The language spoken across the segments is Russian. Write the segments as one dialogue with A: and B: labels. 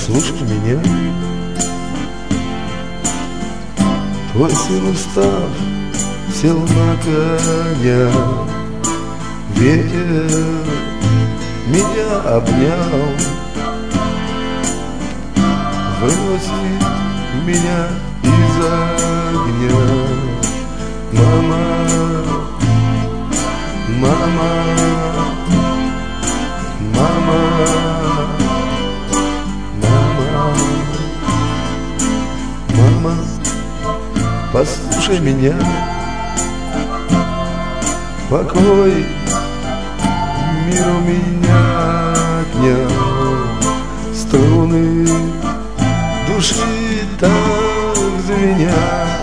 A: послушай меня. Твой сын, устав, сел на коня, ветер меня обнял, выносит меня из огня. Мама, мама, мама, мама, мама, послушай меня. Покой мир у меня отнял, струны души так звенят,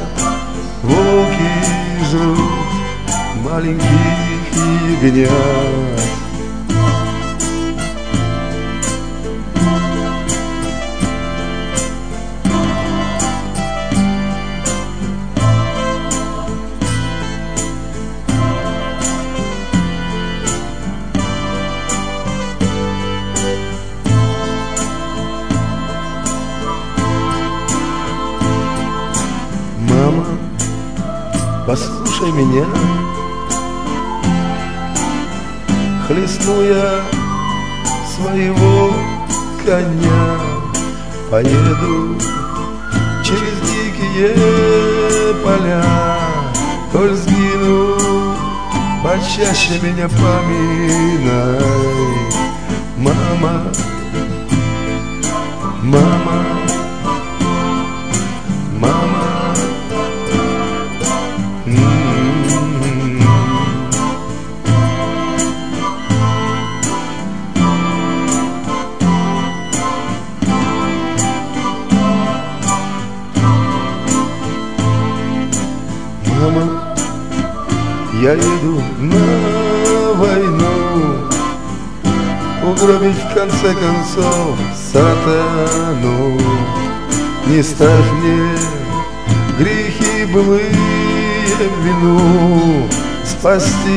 A: волки жрут маленьких ягнят. Мама, послушай меня. Хлестну я своего коня, поеду через дикие поля. Коль сгину, почаще меня поминай. Мама, мама, мама. Мама, я еду на войну, угробить в конце концов сатану. Не ставь мне грехи былые в вину, спасти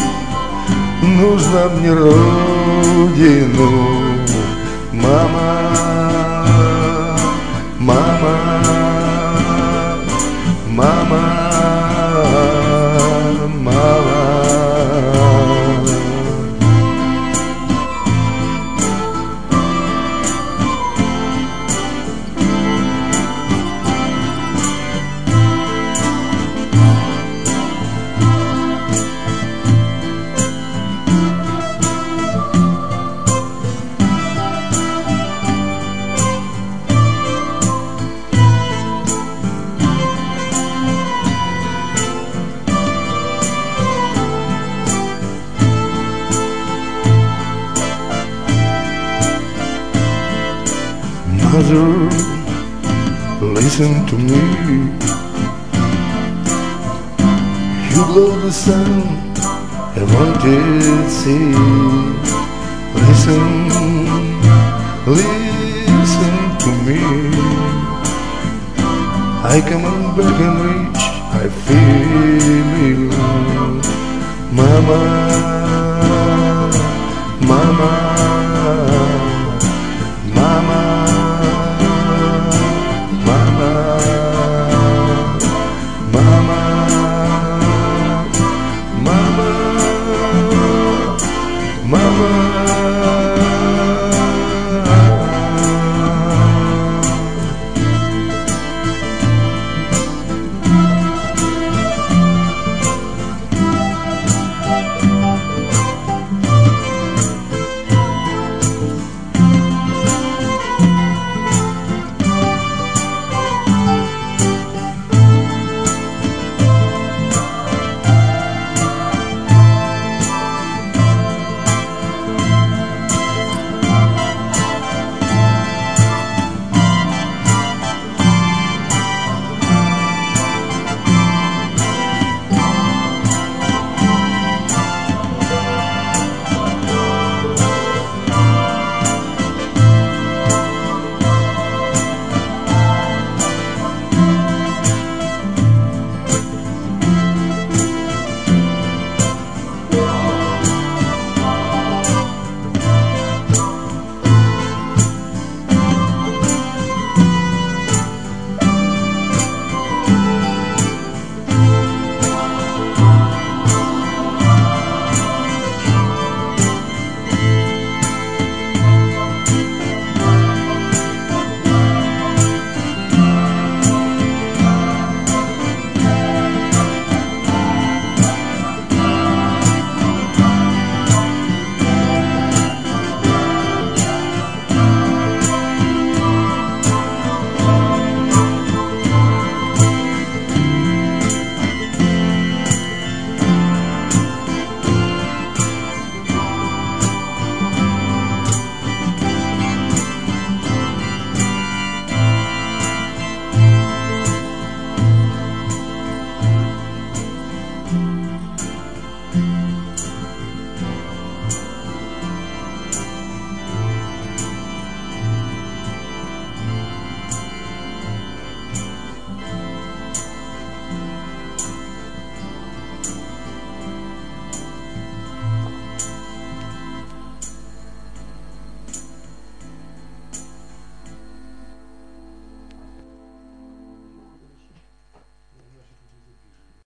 A: нужно мне родину. Мама, мама, мама, мама. Mother, listen to me. You blow the sun, I wanted sea. Listen, listen to me. I come on back and reach, I feel you. Mama, mama.